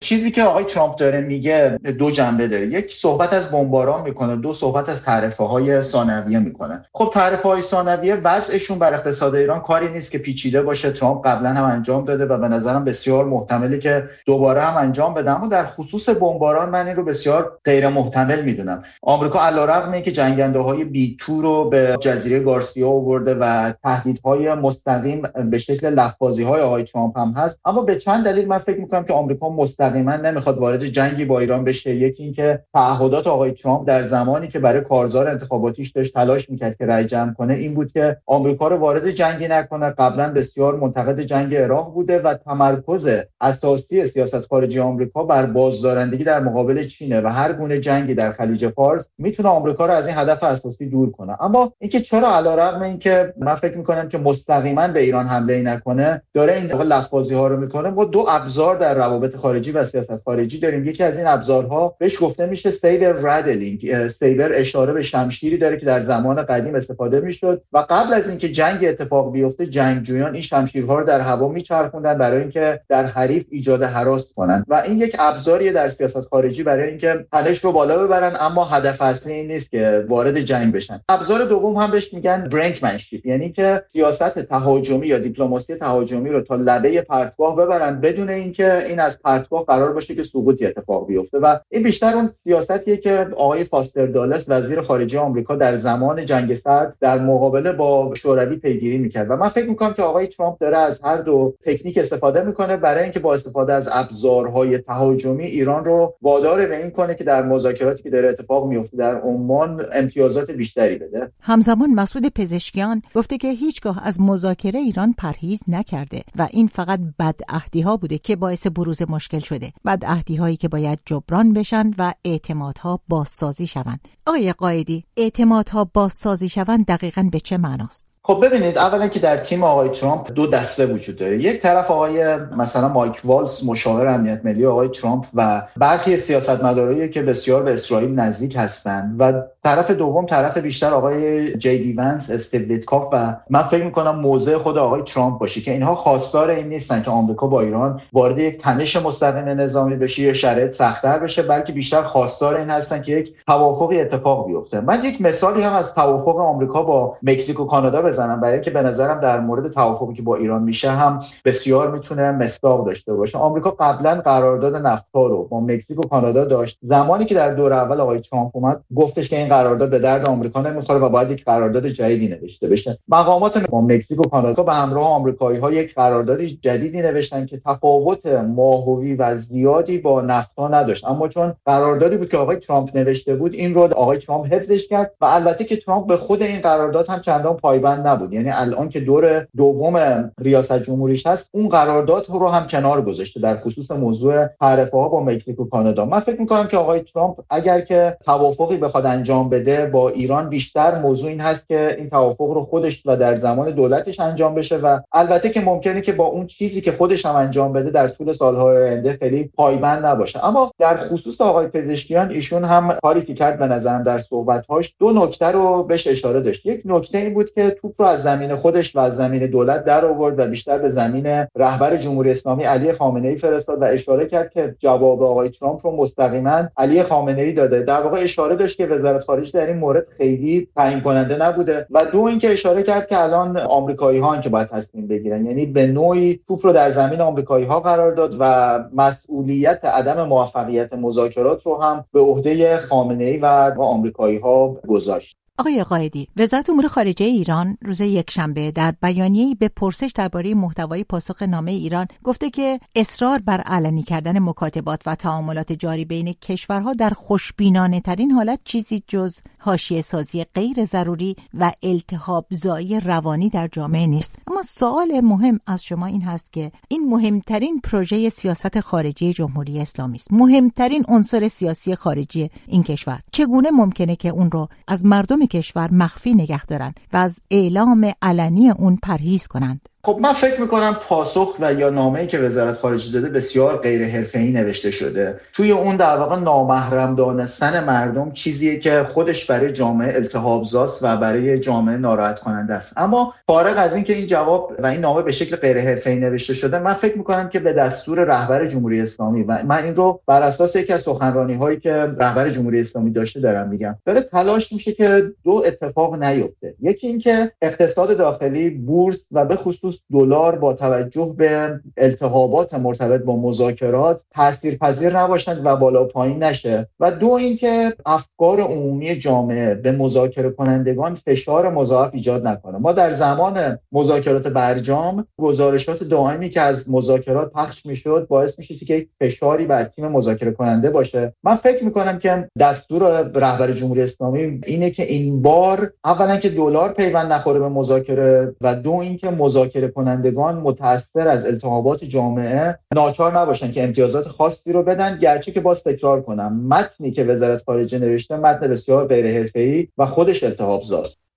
چیزی که آقای ترامپ داره میگه دو جنبه داره. یک، صحبت از بمباران میکنه، دو، صحبت از تعرفه‌های ثانویه میکنه. خب تعرفه‌های ثانویه وضعشون بر اقتصاد ایران کاری نیست که پیچیده باشه. ترامپ قبلا هم انجام داده و به نظرم بسیار محتمله که دوباره هم انجام بده. اما در خصوص بمباران من این رو بسیار غیر محتمل میدونم. آمریکا علیرغم اینکه جنگنده‌های B2 رو به جزیره گارسیا آورده و تهدیدهای مستقیم به شکل لفظی‌های آقای ترامپ هم هست، اما به چند دلیل من فکر می‌کنم که آمریکا مستقیما نمیخواد وارد جنگی با ایران بشه. یکی اینکه تعهدات آقای ترامپ در زمانی که برای کارزار انتخاباتیش داشت تلاش می‌کرد که رأی جمع کنه این بود که آمریکا رو وارد جنگی نکنه. قبلا بسیار منتقد جنگ عراق بوده و تمرکز اساسی سیاست خارجی آمریکا بر بازدارندگی در مقابل چینه و هر گونه جنگی در خلیج فارس میتونه آمریکا رو از این هدف اساسی دور کنه. اما اینکه چرا علیرغم اینکه من فکر می‌کنم که مستقیما به ایران حمله نکنه داره این لفظی‌ها رو میکنه. ما دو ابزار در روابط خارجی و سیاست خارجی داریم. یکی از این ابزارها بهش گفته میشه سیبر رادلینگ. سیبر اشاره به شمشیری داره که در زمان قدیم استفاده میشد و قبل از اینکه جنگ اتفاق بیفته جنگجویان این شمشیرها رو در هوا میچرخوندن برای اینکه در حریف ایجاد هراس کنن و این یک ابزاریه در سیاست خارجی برای اینکه تنش رو بالا ببرن، اما هدف اصلی این نیست که وارد جنگ بشن. ابزار دوم هم بهش میگن برینکمنشیپ، یعنی که سیاست تهاجمی یا دیپلماسی تهاجمی رو تا لبه پرتگاه ببرن بدون اینکه این از پرتگاه قرار باشه که سقوطی اتفاق بیفته و این بیشتر اون سیاستیه که آقای فاستر دالس وزیر خارجه آمریکا در زمان جنگ سرد در مقابله با شوروی پیگیری میکرد و من فکر میکنم که آقای ترامپ داره از هر دو تکنیک استفاده میکنه برای اینکه با استفاده از ابزارهای تهاجمی ایران رو وادار به این کنه که در مذاکراتی که داره اتفاق میفته در عمان امتیازات بیشتری بده. همزمان مسعود پزشکیان گفته که هیچگاه از مذاکره ایران پرهیز نکرده و این فقط بدعهدی‌ها بوده که باعث بروز مشکل شده، بدعهدی‌هایی که باید جبران بشن و اعتمادها بازسازی شوند. آقای قائدی، اعتمادها بازسازی شوند دقیقاً به چه معناست؟ خب ببینید، اولا که در تیم آقای ترامپ دو دسته وجود داره. یک طرف آقای مثلا مایک والتز مشاور امنیت ملی آقای ترامپ و برخی سیاستمدارایی که بسیار به اسرائیل نزدیک هستند و طرف دوم طرف بیشتر آقای جی دی ونس، استیو ویتکاف و من فکر می‌کنم موضع خود آقای ترامپ باشه که اینها خواستار این نیستن که آمریکا با ایران وارد یک تنش مستقیم نظامی بشه یا شرایط سخت‌تر بشه، بلکه بیشتر خواستار این هستن که یک توافقی اتفاق بیفته. من یک مثالی هم از توافق آمریکا با مکزیک و کانادا بزنم برای اینکه به نظرم در مورد توافقی که با ایران میشه هم بسیار میتونه مصداق داشته باشه. آمریکا قبلا قرارداد نفتا رو با مکزیک و کانادا داشت. زمانی که در دور اول آقای ترامپ اومد گفتش که این قرارداد به درد آمریکا نمیخوره و باید یک قرارداد جدیدی نوشته بشه. مقامات با مکزیک و کانادا به همراه آمریکایی‌ها یک قرارداد جدیدی نوشتن که تفاوت ماهوی و زیادی با نفتا نداشت، اما چون قراردادی بود که آقای ترامپ نوشته بود این رو آقای ترامپ حفظش کرد و البته که ترامپ به خود این قرارداد هم چندان پایبند نبود. یعنی الان که دور دوم ریاست جمهوریش هست اون قرارداد رو هم کنار گذاشته در خصوص موضوع تعرفه‌ها با مکزیک و کانادا. من فکر می‌کنم که آقای ترامپ اگر که توافقی بخواد انجام بده با ایران بیشتر موضوع این هست که این توافق رو خودش و در زمان دولتش انجام بشه و البته که ممکنه که با اون چیزی که خودش هم انجام بده در طول سال‌های آینده خیلی پایبند نباشه. اما در خصوص آقای پزشکیان ایشون هم کاری که کرد به نظرم در صحبت‌هاش دو نکته رو بهش اشاره داشت. یک نکته این بود که توپ رو از زمین خودش و از زمین دولت در آورد و بیشتر به زمین رهبر جمهوری اسلامی علی خامنه‌ای فرستاد و اشاره کرد که جواب آقای ترامپ رو مستقیما علی خامنه‌ای داده. در واقع اشاره داشت که وزارت خارجه در این مورد خیلی تعیین کننده نبوده و دو اینکه اشاره کرد که الان آمریکایی‌ها که باید تصمیم بگیرن، یعنی به نوعی توپ رو در زمین آمریکایی‌ها قرار داد و مسئولیت عدم موفقیت مذاکرات رو هم به عهده خامنه‌ای و آمریکایی‌ها گذاشت. آقای قائدی، وزارت امور خارجه ایران روز یکشنبه در بیانیه‌ای به پرسش درباره محتوای پاسخنامه ایران گفته که اصرار بر علنی کردن مکاتبات و تعاملات جاری بین کشورها در خوشبینانه‌ترین حالت چیزی جز حاشیه‌سازی غیر ضروری و التهاب‌زایی روانی در جامعه نیست. اما سوال مهم از شما این هست که این مهمترین پروژه سیاست خارجی جمهوری اسلامی است، مهمترین عنصر سیاسی خارجی این کشور. چگونه ممکنه که اون رو از مردم کشور مخفی نگه دارن و از اعلام علنی اون پرهیز کنند؟ خب من فکر میکنم پاسخ و یا نامه‌ای که وزارت خارجه داده بسیار غیر حرفه‌ای نوشته شده. توی اون در واقع نامحرم دانستن مردم چیزیه که خودش برای جامعه التهاب‌زاست و برای جامعه ناراحت کننده است. اما فارغ از این که این جواب و این نامه به شکل غیر حرفه‌ای نوشته شده، من فکر میکنم که به دستور رهبر جمهوری اسلامی، و من این رو بر اساس یکی از سخنرانی‌هایی که رهبر جمهوری اسلامی داشته دارم میگم، داره تلاش میشه که دو اتفاق نیفته. یکی این که اقتصاد داخلی، بورس و به خصوص دلار با توجه به التهابات مرتبط با مذاکرات تاثیرپذیر نباشند و بالا پایین نشه، و دو اینکه افکار عمومی جامعه به مذاکره کنندگان فشار مضاعف ایجاد نکنه. ما در زمان مذاکرات برجام گزارشات دائمی که از مذاکرات پخش میشد باعث میشه که فشاری بر تیم مذاکره کننده باشه. من فکر میکنم که دستور رهبر جمهوری اسلامی اینه که این بار اولا که دلار پیوند نخوره به مذاکره، و دو اینکه مذاکره کنندگان متأثر از التهابات جامعه ناچار نباشن که امتیازات خاصی رو بدن. گرچه که باز تکرار کنم، متنی که وزارت خارجه نوشته متن بسیار غیر حرفه‌ای و خودش التهاب‌زاست.